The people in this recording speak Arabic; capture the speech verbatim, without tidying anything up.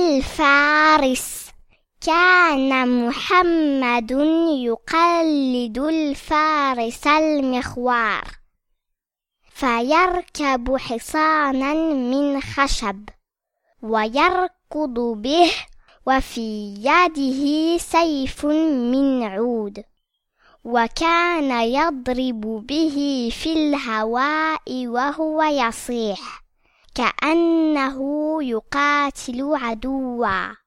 الفارس. كان محمد يقلد الفارس المخوار، فيركب حصانا من خشب ويركض به، وفي يده سيف من عود، وكان يضرب به في الهواء وهو يصيح كأنه يقاتل عدوا.